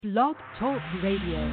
Blog Talk Radio.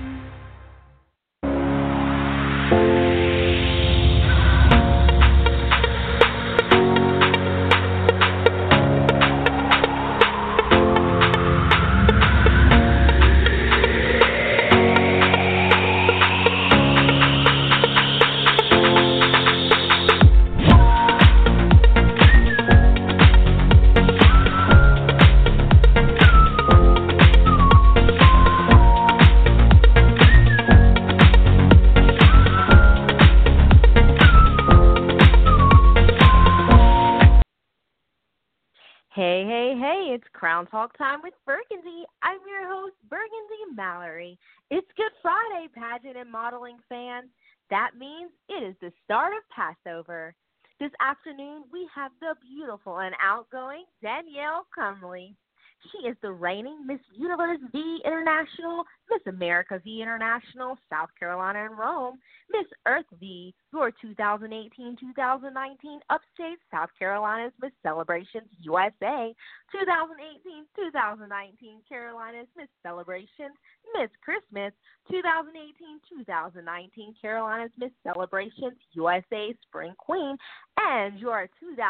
Hey, it's Crown Talk time with Burgundy. I'm your host, Burgundy Mallory. It's Good Friday, pageant and modeling fans. That means it is the start of Passover. This afternoon, we have the beautiful and outgoing Danielle Crumley. She is the reigning Miss Universe V International, Miss America V International, South Carolina and Rome, Miss Earth V, your 2018-2019 Upstate South Carolina's Miss Celebrations USA, 2018-2019 Carolina's Miss Celebrations, Miss Christmas, 2018-2019 Carolina's Miss Celebrations USA Spring Queen, and your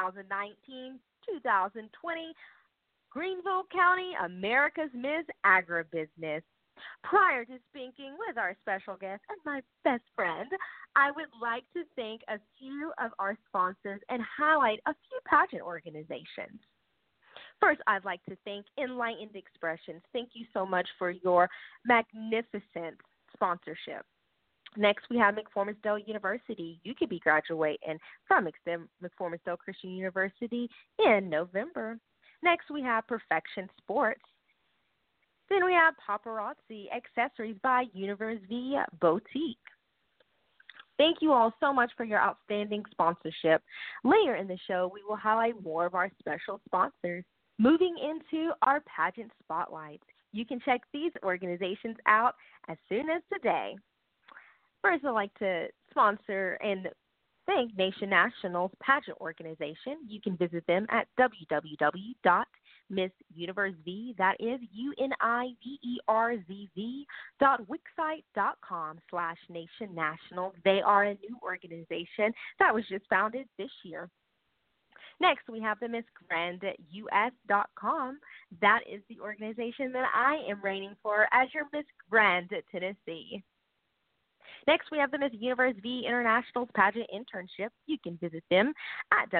2019-2020 Greenville County, America's Miss Agribusiness. Prior to speaking with our special guest and my best friend, I would like to thank a few of our sponsors and highlight a few pageant organizations. First, I'd like to thank Enlightened Expressions. Thank you so much for your magnificent sponsorship. Next, we have McFormiss Dale University. You could be graduating from McFormiss Dale Christian University in November. Next, we have Perfection Sports. Then we have Paparazzi Accessories by Universe V Boutique. Thank you all so much for your outstanding sponsorship. Later in the show, we will highlight more of our special sponsors. Moving into our pageant spotlights. You can check these organizations out as soon as today. First, I'd like to sponsor and thank Nation National's pageant organization. You can visit them at www.missuniversv, that is univerzv.wixsite.com/Nation National. They are a new organization that was just founded this year. Next, we have the MissGrandUS.com. That is the organization that I am reigning for as your Miss Grand Tennessee. Next, we have the Miss Universe V International's Pageant Internship. You can visit them at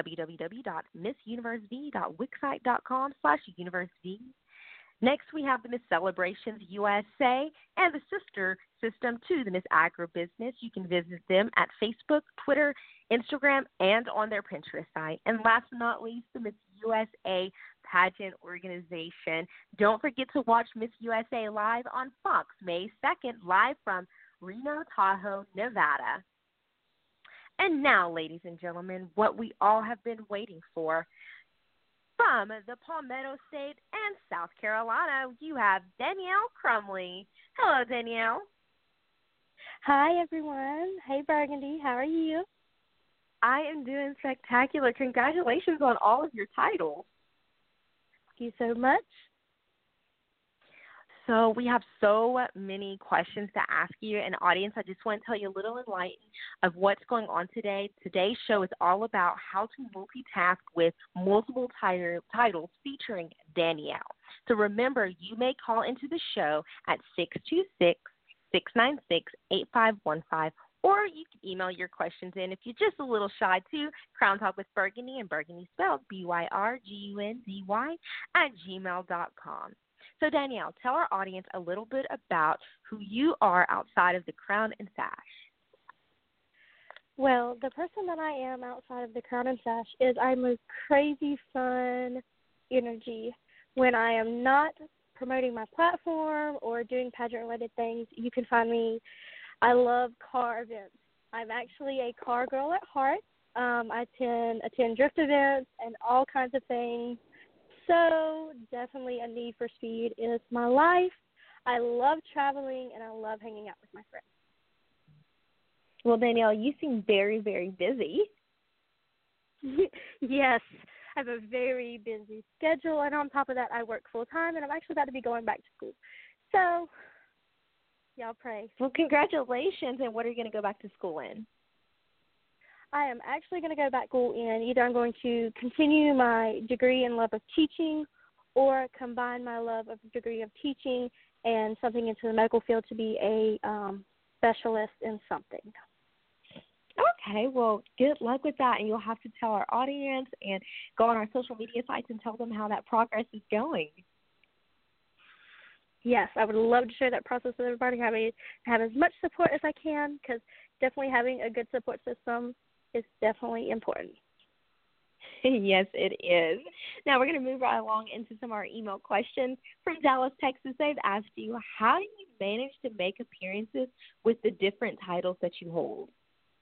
www.missuniversv.wixsite.com/universv. Next, we have the Miss Celebrations USA and the sister system to the Miss Agribusiness. You can visit them at Facebook, Twitter, Instagram, and on their Pinterest site. And last but not least, the Miss USA Pageant Organization. Don't forget to watch Miss USA live on Fox May 2nd, live from Reno, Tahoe, Nevada. And now, ladies and gentlemen, what we all have been waiting for. From the Palmetto State and South Carolina, you have Danielle Crumley. Hello, Danielle. Hi, everyone. Hey, Burgundy. How are you? I am doing spectacular. Congratulations on all of your titles. Thank you so much. So we have so many questions to ask you. And audience, I just want to tell you a little enlightened of what's going on today. Today's show is all about how to multitask with multiple titles featuring Danielle. So remember, you may call into the show at 626-696-8515, or you can email your questions in if you're just a little shy to Crown Talk with Burgundy, and Burgundy spelled BYRGUNDY @gmail.com. So, Danielle, tell our audience a little bit about who you are outside of the crown and sash. Well, the person that I am outside of the crown and sash is I'm a crazy fun energy. When I am not promoting my platform or doing pageant-related things, you can find me. I love car events. I'm actually a car girl at heart. I attend drift events and all kinds of things. So definitely a need for speed is my life. I love traveling, and I love hanging out with my friends. Well, Danielle, you seem very, very busy. Yes, I have a very busy schedule, and on top of that, I work full-time, and I'm actually about to be going back to school. So, y'all pray. Well, congratulations. And what are you going to go back to school in? I am actually going to go back to school in either I'm going to continue my degree in love of teaching or combine my love of degree of teaching and something into the medical field to be a specialist in something. Okay, well, good luck with that, and you'll have to tell our audience and go on our social media sites and tell them how that progress is going. Yes, I would love to share that process with everybody, have as much support as I can, because definitely having a good support system is definitely important. Yes, it is. Now we're going to move right along into some of our email questions from Dallas, Texas. They've asked you, how do you manage to make appearances with the different titles that you hold?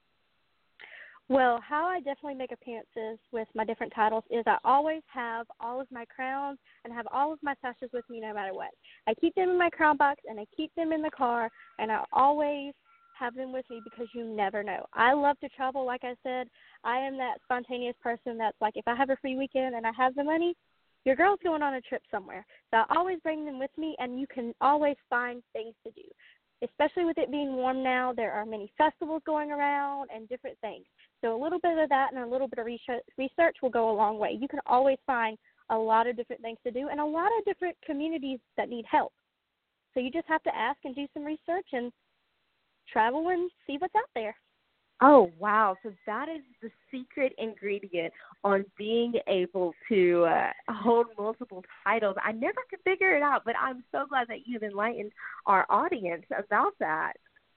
Well, how I definitely make appearances with my different titles is I always have all of my crowns and have all of my sashes with me no matter what. I keep them in my crown box and I keep them in the car, and I always have them with me because you never know. I love to travel, like I said. I am that spontaneous person that's like, if I have a free weekend and I have the money, your girl's going on a trip somewhere. So I always bring them with me, and you can always find things to do. Especially with it being warm now, there are many festivals going around and different things. So a little bit of that and a little bit of research will go a long way. You can always find a lot of different things to do and a lot of different communities that need help. So you just have to ask and do some research and travel and see what's out there. Oh, wow. So that is the secret ingredient on being able to hold multiple titles. I never could figure it out, but I'm so glad that you've enlightened our audience about that.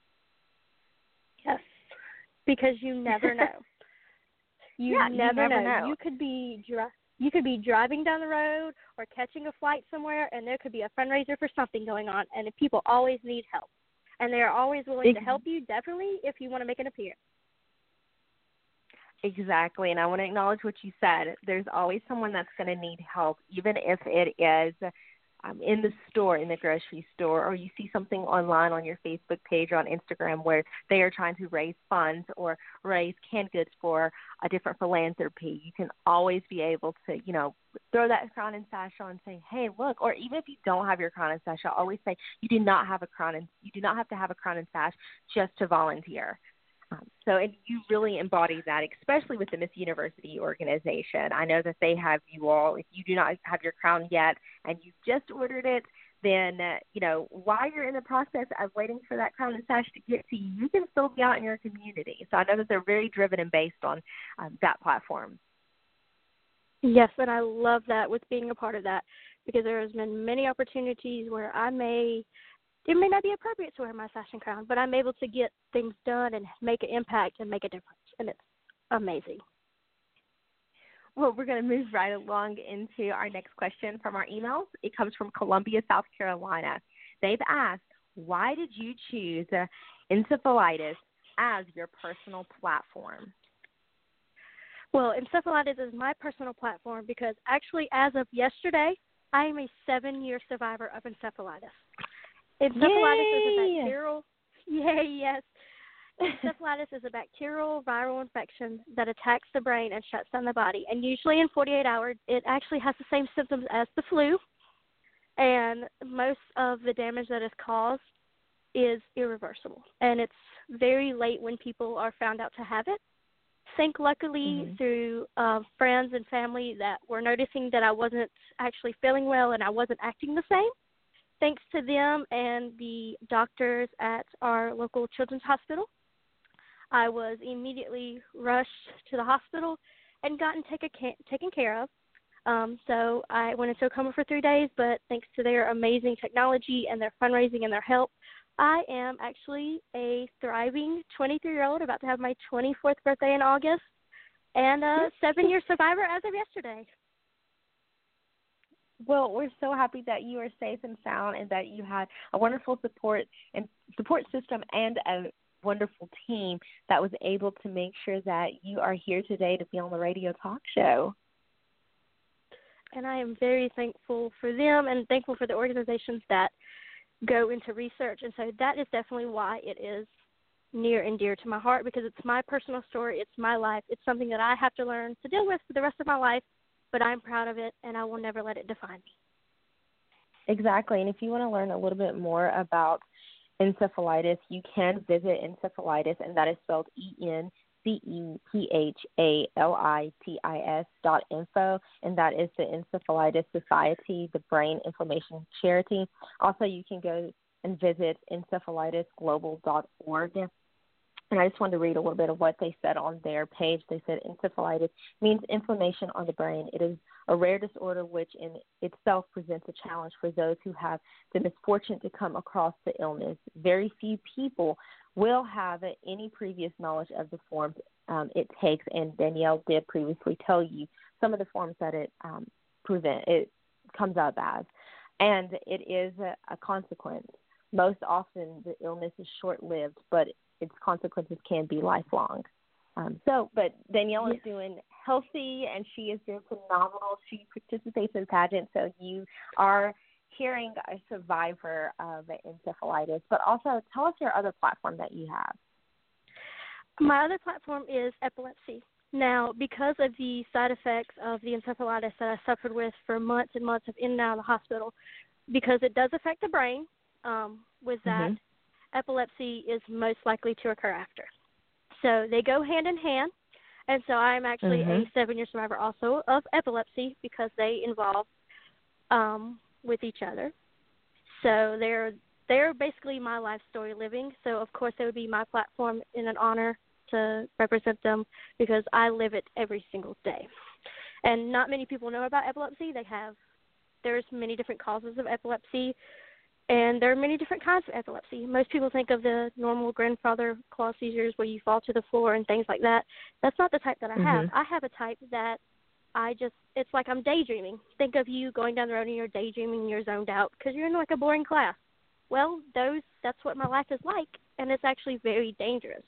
Yes, because you never know. You never know. You could be driving down the road or catching a flight somewhere, and there could be a fundraiser for something going on, and people always need help. And they are always willing to help you, definitely, if you want to make an appearance. Exactly, and I want to acknowledge what you said. There's always someone that's going to need help, even if it is in the store, in the grocery store, or you see something online on your Facebook page or on Instagram where they are trying to raise funds or raise canned goods for a different philanthropy. You can always be able to, throw that crown and sash on and say, hey, look, or even if you don't have your crown and sash, I always say you do not have to have a crown and sash just to volunteer. And you really embody that, especially with the Miss University organization. I know that they have you all. If you do not have your crown yet and you just ordered it, then, while you're in the process of waiting for that crown and sash to get to you, you can still be out in your community. So I know that they're very driven and based on that platform. Yes, and I love that with being a part of that, because there has been many opportunities where it may not be appropriate to wear my sash and crown, but I'm able to get things done and make an impact and make a difference, and it's amazing. Well, we're going to move right along into our next question from our emails. It comes from Columbia, South Carolina. They've asked, why did you choose encephalitis as your personal platform? Well, encephalitis is my personal platform because actually as of yesterday, I am a 7-year survivor of encephalitis. Encephalitis is a bacterial. Yes. Encephalitis is a bacterial viral infection that attacks the brain and shuts down the body. And usually in 48 hours, it actually has the same symptoms as the flu. And most of the damage that is caused is irreversible. And it's very late when people are found out to have it. Think luckily through friends and family that were noticing that I wasn't actually feeling well and I wasn't acting the same. Thanks to them and the doctors at our local children's hospital, I was immediately rushed to the hospital and gotten taken care of. So I went into a coma for 3 days, but thanks to their amazing technology and their fundraising and their help, I am actually a thriving 23-year-old, about to have my 24th birthday in August, and a 7-year survivor as of yesterday. Well, we're so happy that you are safe and sound and that you had a wonderful support system and a wonderful team that was able to make sure that you are here today to be on the radio talk show. And I am very thankful for them and thankful for the organizations that go into research. And so that is definitely why it is near and dear to my heart, because it's my personal story. It's my life. It's something that I have to learn to deal with for the rest of my life, but I'm proud of it, and I will never let it define me. Exactly. And if you want to learn a little bit more about encephalitis, you can visit encephalitis, and that is spelled encephalitis.info, and that is the Encephalitis Society, the Brain Inflammation Charity. Also, you can go and visit encephalitisglobal.org. And I just wanted to read a little bit of what they said on their page. They said encephalitis means inflammation on the brain. It is a rare disorder which in itself presents a challenge for those who have the misfortune to come across the illness. Very few people will have any previous knowledge of the forms it takes, and Danielle did previously tell you some of the forms that it comes up as. And it is a consequence. Most often the illness is short-lived, but its consequences can be lifelong. But Danielle is doing healthy, and she is doing phenomenal. She participates in pageants, so you are hearing a survivor of encephalitis. But also, tell us your other platform that you have. My other platform is epilepsy. Now, because of the side effects of the encephalitis that I suffered with for months and months of in and out of the hospital, because it does affect the brain, with that, epilepsy is most likely to occur after. So they go hand in hand, and so I'm actually a 7-year survivor also of epilepsy because they involve with each other. So they're basically my life story living. So, of course, it would be my platform in an honor to represent them because I live it every single day. And not many people know about epilepsy. There's many different causes of epilepsy, and there are many different kinds of epilepsy. Most people think of the normal grandfather claw seizures where you fall to the floor and things like that. That's not the type that I have. I have a type that it's like I'm daydreaming. Think of you going down the road and you're daydreaming and you're zoned out because you're in like a boring class. Well, that's what my life is like, and it's actually very dangerous.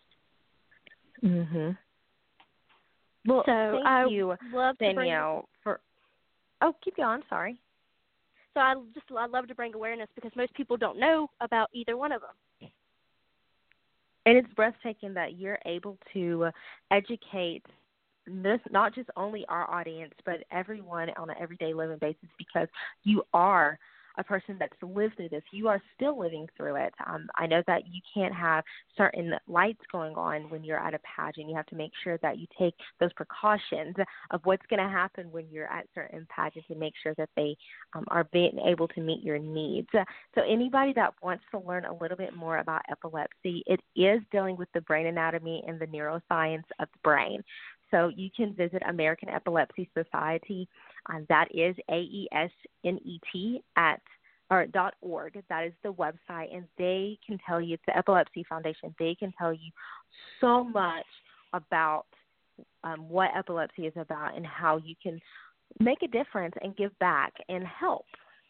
Well, so thank you, Danielle, keep going, sorry. So I love to bring awareness because most people don't know about either one of them. And it's breathtaking that you're able to educate not just only our audience, but everyone on an everyday living basis because you are a person that's lived through this. You are still living through it. I know that you can't have certain lights going on when you're at a pageant. You have to make sure that you take those precautions of what's going to happen when you're at certain pageants and make sure that they are being able to meet your needs. So anybody that wants to learn a little bit more about epilepsy, it is dealing with the brain anatomy and the neuroscience of the brain. So you can visit American Epilepsy Society. That is AESNET.org. That is the website, and they can tell you, it's the Epilepsy Foundation, they can tell you so much about what epilepsy is about and how you can make a difference and give back and help.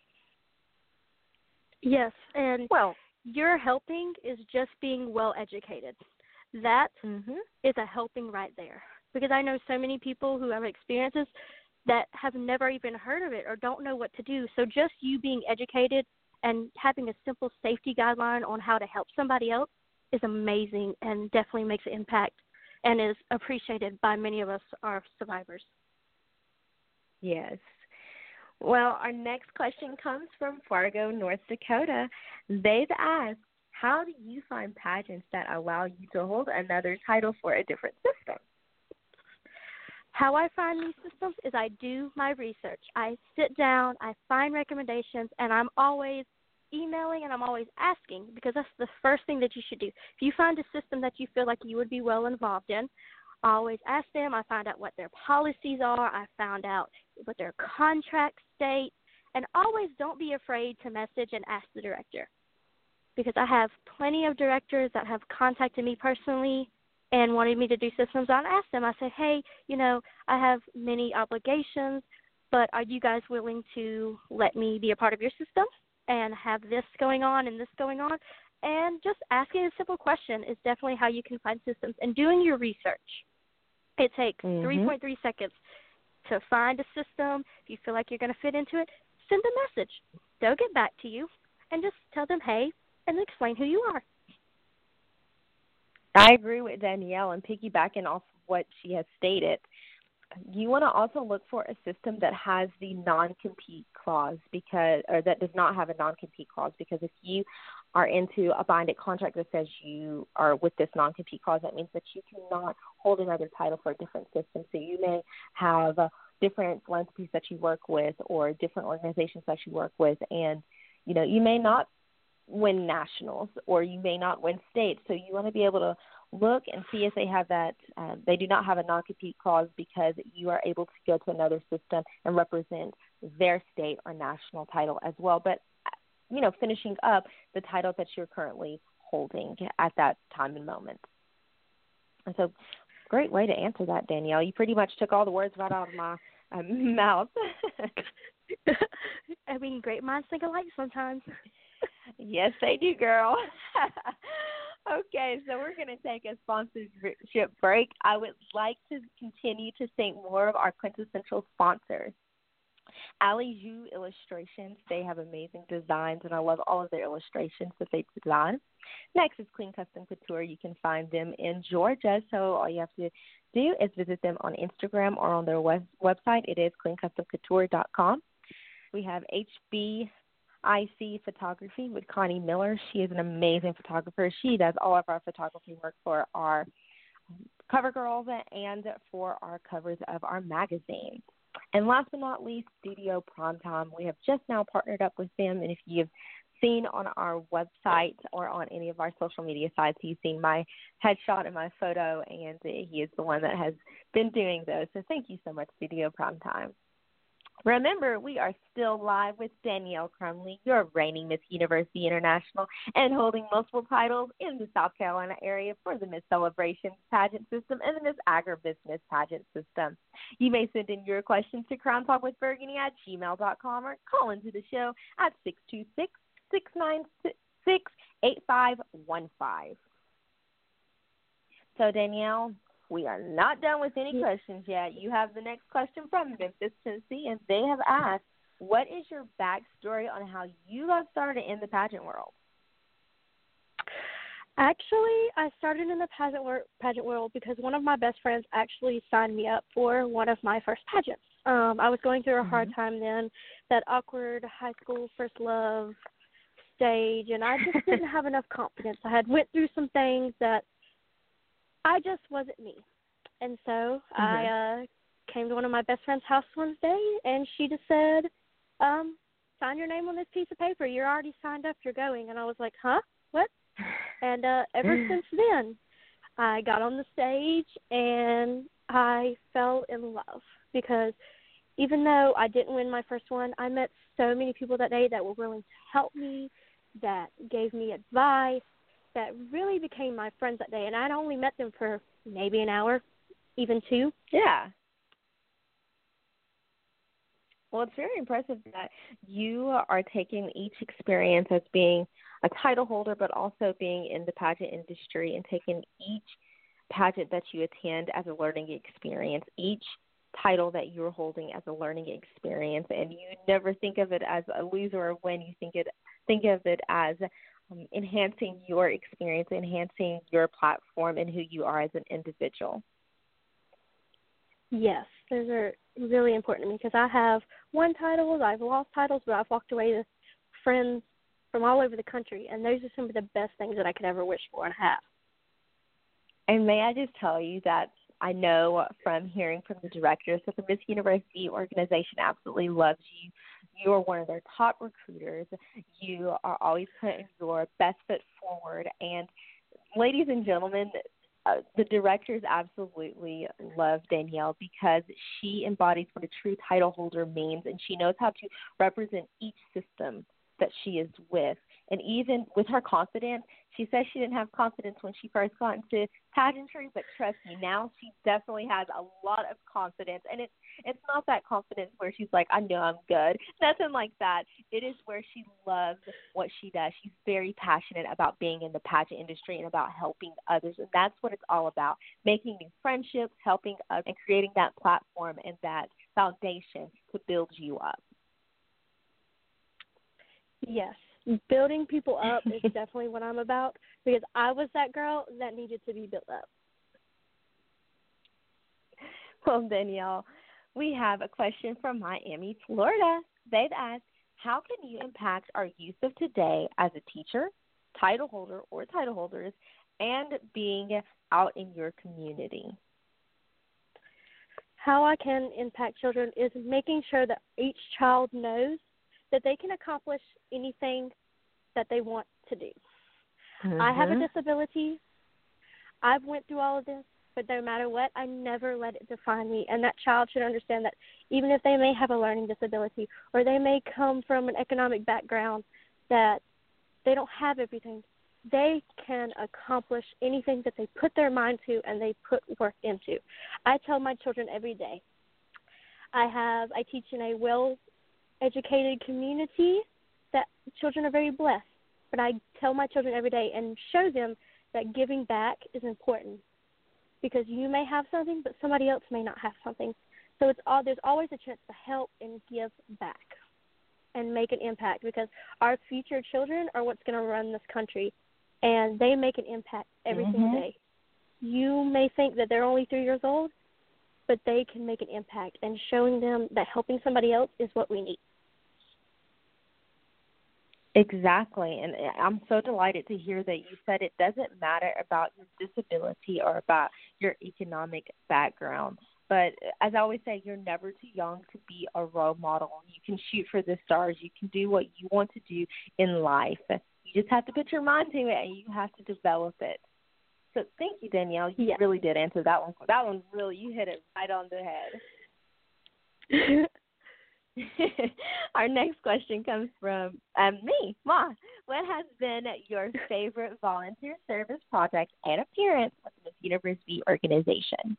Yes, and your helping is just being well educated. That is a helping right there. Because I know so many people who have experiences that have never even heard of it or don't know what to do. So just you being educated and having a simple safety guideline on how to help somebody else is amazing and definitely makes an impact and is appreciated by many of us, our survivors. Yes. Well, our next question comes from Fargo, North Dakota. They've asked, how do you find pageants that allow you to hold another title for a different system? How I find these systems is I do my research. I sit down, I find recommendations, and I'm always emailing and I'm always asking because that's the first thing that you should do. If you find a system that you feel like you would be well involved in, I always ask them. I find out what their policies are. I found out what their contracts state. And always don't be afraid to message and ask the director because I have plenty of directors that have contacted me personally and wanted me to do systems. I asked them, I said, hey, I have many obligations, but are you guys willing to let me be a part of your system and have this going on and this going on? And just asking a simple question is definitely how you can find systems. And doing your research. It takes 3.3 seconds to find a system. If you feel like you're going to fit into it, send a message. They'll get back to you and just tell them, hey, and explain who you are. I agree with Danielle, and piggybacking off what she has stated, you want to also look for a system that has the non-compete clause or that does not have a non-compete clause, because if you are into a binding contract that says you are with this non-compete clause, that means that you cannot hold another title for a different system. So you may have different philanthropies that you work with or different organizations that you work with, and, you may not win nationals or you may not win states. So you want to be able to look and see if they have that. They do not have a non-compete clause, because you are able to go to another system and represent their state or national title as well. But, finishing up the title that you're currently holding at that time and moment. And so great way to answer that, Danielle. You pretty much took all the words right out of my mouth. I mean, great minds think alike sometimes. Yes, they do, girl. Okay, so we're going to take a sponsorship break. I would like to continue to thank more of our quintessential sponsors. Ali Zhu Illustrations. They have amazing designs, and I love all of their illustrations that they design. Next is Clean Custom Couture. You can find them in Georgia, so all you have to do is visit them on Instagram or on their website. It is cleancustomcouture.com. We have HBIC Photography with Connie Miller. She is an amazing photographer. She does all of our photography work for our cover girls and for our covers of our magazines. And last but not least, Studio Primetime. We have just now partnered up with them, and if you've seen on our website or on any of our social media sites, you've seen my headshot and my photo, and he is the one that has been doing those. So thank you so much, Studio Primetime. Remember, we are still live with Danielle Crumley, your reigning Miss University International and holding multiple titles in the South Carolina area for the Miss Celebrations pageant system and the Miss Agribusiness pageant system. You may send in your questions to crowntalkwithburgundy@gmail.com or call into the show at 626-696-8515. So, Danielle, we are not done with any questions yet. You have the next question from Memphis, Tennessee, and they have asked, what is your backstory on how you got started in the pageant world? Actually, I started in the pageant world because one of my best friends actually signed me up for one of my first pageants. I was going through a hard time then, that awkward high school first love stage, and I just didn't have enough confidence. I had went through some things that I just wasn't me. And so I came to one of my best friend's house one day, and she just said, sign your name on this piece of paper. You're already signed up. You're going. And I was like, huh? What? And ever since then, I got on the stage, and I fell in love, because even though I didn't win my first one, I met so many people that day that were willing to help me, that gave me advice, that really became my friends that day. And I'd only met them for maybe an hour, even two. Yeah. Well, it's very impressive that you are taking each experience as being a title holder, but also being in the pageant industry, and taking each pageant that you attend as a learning experience, each title that you're holding as a learning experience. And you never think of it as a loser or win. You think of it as enhancing your experience, enhancing your platform and who you are as an individual. Yes, those are really important to me, because I have won titles, I've lost titles, but I've walked away with friends from all over the country, and those are some of the best things that I could ever wish for and have. And may I just tell you that I know from hearing from the directors that the Miss University organization absolutely loves you. You are one of their top recruiters. You are always putting your best foot forward. And ladies and gentlemen, the directors absolutely love Danielle, because she embodies what a true title holder means, and she knows how to represent each system that she is with. And even with her confidence, she says she didn't have confidence when she first got into pageantry, but trust me, now she definitely has a lot of confidence. And it's not that confidence where she's like, I know I'm good. Nothing like that. It is where she loves what she does. She's very passionate about being in the pageant industry and about helping others. And that's what it's all about, making new friendships, helping others, and creating that platform and that foundation to build you up. Yes. Building people up is definitely what I'm about, because I was that girl that needed to be built up. Well, Danielle, we have a question from Miami, Florida. they've asked, how can you impact our youth of today as a teacher, title holder or title holders, and being out in your community? How I can impact children is making sure that each child knows that they can accomplish anything that they want to do. Mm-hmm. I have a disability. I've went through all of this, but no matter what, I never let it define me. And that child should understand that even if they may have a learning disability or they may come from an economic background that they don't have everything, they can accomplish anything that they put their mind to and they put work into. I tell my children every day, I teach in a well-educated community that children are very blessed. But I tell my children every day and show them that giving back is important because you may have something, but somebody else may not have something. So there's always a chance to help and give back and make an impact because our future children are what's going to run this country, and they make an impact every single day. You may think that they're only 3 years old, but they can make an impact, and showing them that helping somebody else is what we need. Exactly, and I'm so delighted to hear that you said it doesn't matter about your disability or about your economic background. But as I always say, you're never too young to be a role model. You can shoot for the stars. You can do what you want to do in life. You just have to put your mind to it, and you have to develop it. So thank you, Danielle. You really did answer that one. That one really, you hit it right on the head. Our next question comes from me, Ma. What has been your favorite volunteer service project and appearance with the Miss University organization?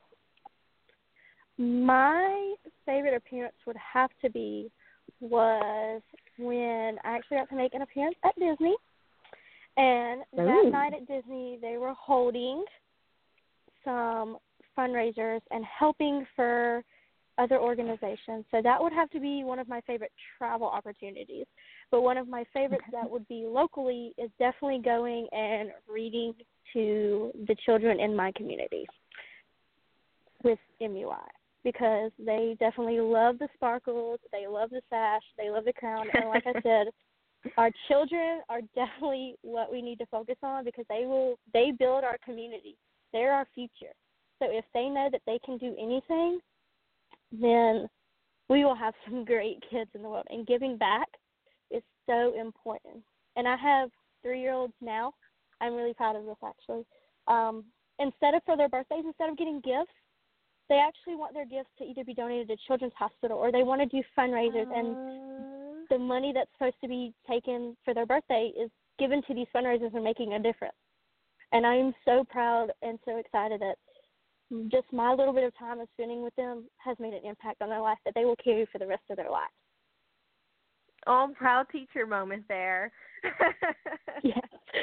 My favorite appearance would have to be was when I actually got to make an appearance at Disney. And that night at Disney, they were holding some fundraisers and helping for other organizations. So that would have to be one of my favorite travel opportunities. But one of my favorites that would be locally is definitely going and reading to the children in my community with MUI because they definitely love the sparkles, they love the sash, they love the crown. And like I said, our children are definitely what we need to focus on because they build our community. They're our future. So if they know that they can do anything, then we will have some great kids in the world. And giving back is so important. And I have 3-year-olds now. I'm really proud of this, actually. For their birthdays, instead of getting gifts, they actually want their gifts to either be donated to Children's Hospital or they want to do fundraisers. And the money that's supposed to be taken for their birthday is given to these fundraisers and making a difference. And I'm so proud and so excited that just my little bit of time of spending with them has made an impact on their life that they will carry for the rest of their life. Oh, proud teacher moment there. Yes.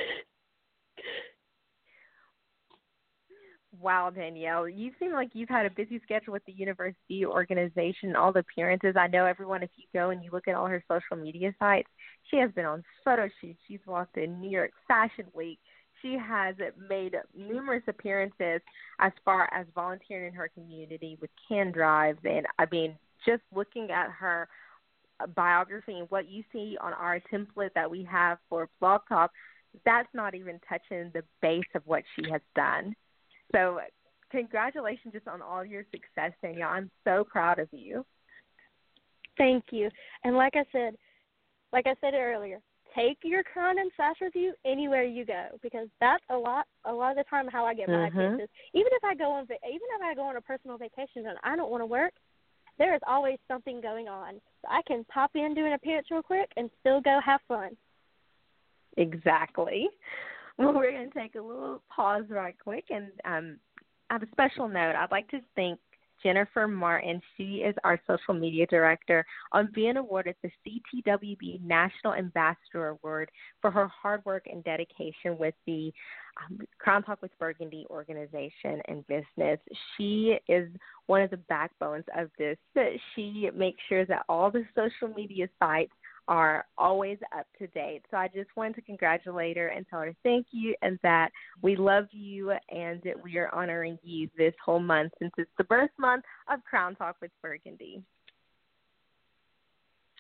Wow, Danielle, you seem like you've had a busy schedule with the university organization, all the appearances. I know everyone, if you go and you look at all her social media sites, she has been on photo shoots. She's walked in New York Fashion Week. She has made numerous appearances as far as volunteering in her community with can drives. And, I mean, just looking at her biography and what you see on our template that we have for Blog Talk, that's not even touching the base of what she has done. So congratulations just on all your success, Danielle. I'm so proud of you. Thank you. And like I said earlier, take your crown and sash with you anywhere you go because that's a lot of the time how I get my appearances. Even if I go on a personal vacation and I don't want to work, there is always something going on. So I can pop in, do an appearance real quick, and still go have fun. Exactly. Well, we're going to take a little pause right quick and have a special note. I'd like to thank Jennifer Martin. She is our social media director on being awarded the CTWB National Ambassador Award for her hard work and dedication with the Crown Talk with Burgundy organization and business. She is one of the backbones of this. She makes sure that all the social media sites are always up to date. So I just wanted to congratulate her and tell her thank you and that we love you and that we are honoring you this whole month since it's the birth month of Crown Talk with Burgundy.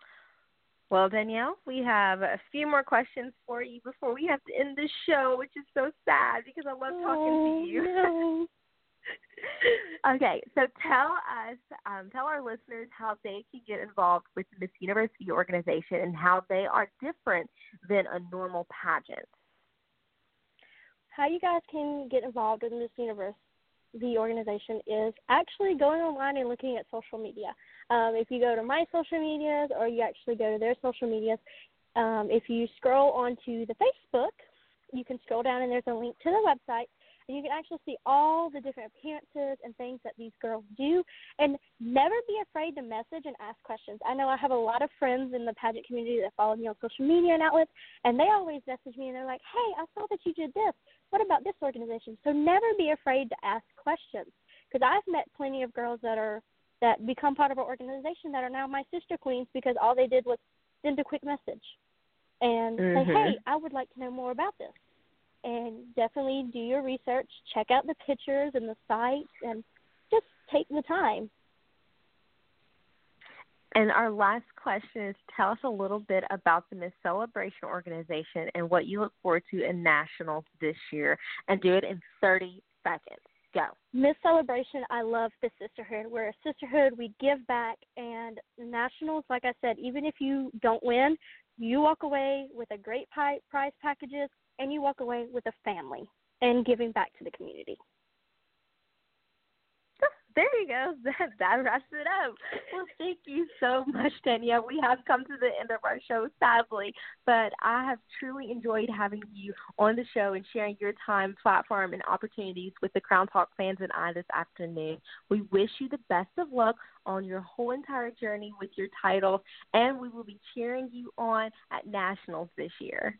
Well, Danielle, we have a few more questions for you before we have to end the show, which is so sad because I love talking to you. No. Okay, so tell our listeners how they can get involved with the Miss University organization and how they are different than a normal pageant. How you guys can get involved in Miss Universe, the organization, is actually going online and looking at social media. If you go to my social medias or you actually go to their social medias, if you scroll onto the Facebook, you can scroll down and there's a link to the website, and you can actually see all the different appearances and things that these girls do, and never be afraid to message and ask questions. I know I have a lot of friends in the pageant community that follow me on social media and outlets, and they always message me and they're like, hey, I saw that you did this. What about this organization? So never be afraid to ask questions, because I've met plenty of girls that become part of our organization that are now my sister queens because all they did was send a quick message and say, hey, I would like to know more about this. And definitely do your research, check out the pictures and the sites, and just take the time. And our last question is, tell us a little bit about the Miss Celebration organization and what you look forward to in Nationals this year, and do it in 30 seconds. Go. Miss Celebration, I love the sisterhood. We're a sisterhood. We give back. And Nationals, like I said, even if you don't win, you walk away with a great prize packages, and you walk away with a family and giving back to the community. There you go. That wraps it up. Well, thank you so much, Danielle. We have come to the end of our show, sadly, but I have truly enjoyed having you on the show and sharing your time, platform, and opportunities with the Crown Talk fans and I this afternoon. We wish you the best of luck on your whole entire journey with your title, and we will be cheering you on at Nationals this year.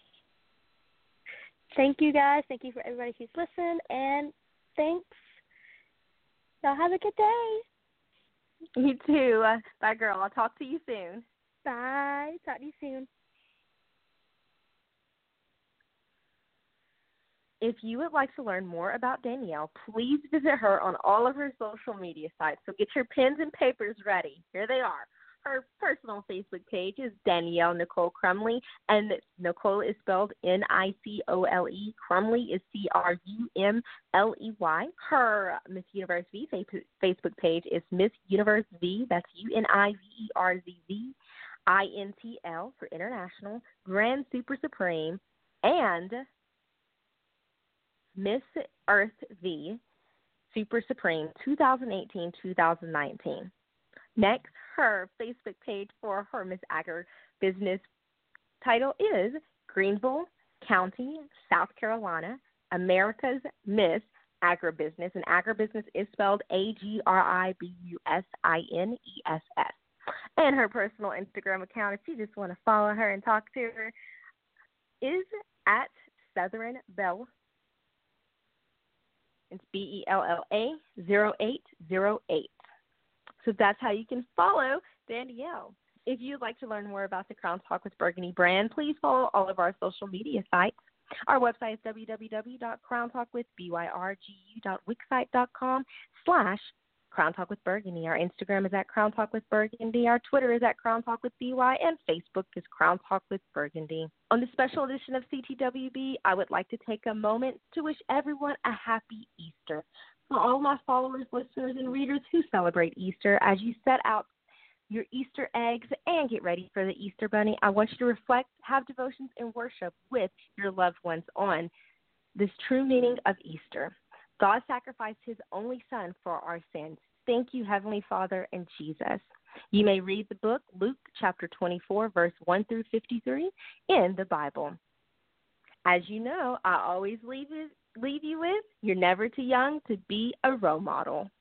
Thank you, guys. Thank you for everybody who's listened, and thanks. Y'all have a good day. You too. Bye, girl. I'll talk to you soon. Bye. Talk to you soon. If you would like to learn more about Danielle, please visit her on all of her social media sites. So get your pens and papers ready. Here they are. Her personal Facebook page is Danielle Nicole Crumley, and Nicole is spelled Nicole. Crumley is Crumley. Her Miss Universe V Facebook page is Miss Universe V. That's UNIVERZVINTL for international, Grand Super Supreme, and Miss Earth V Super Supreme 2018-2019. Next, her Facebook page for her Miss Agribusiness title is Greenville County, South Carolina, America's Miss Agribusiness, and agribusiness is spelled AGRIBUSINESS. And her personal Instagram account, if you just want to follow her and talk to her, is at Southern Belle. It's BELLA 0808. So that's how you can follow Danielle. If you'd like to learn more about the Crown Talk with Burgundy brand, please follow all of our social media sites. Our website is www.crowntalkwithby.wixsite.com/Crown Talk with Burgundy. Our Instagram is at Crown Talk with Burgundy. Our Twitter is at Crown Talk with BY, and Facebook is Crown Talk with Burgundy. On this special edition of CTWB, I would like to take a moment to wish everyone a happy Easter. For all my followers, listeners, and readers who celebrate Easter, as you set out your Easter eggs and get ready for the Easter Bunny, I want you to reflect, have devotions, and worship with your loved ones on this true meaning of Easter. God sacrificed his only son for our sins. Thank you, Heavenly Father and Jesus. You may read the book, Luke chapter 24, verse 1 through 53 in the Bible. As you know, I always leave you with, you're never too young to be a role model.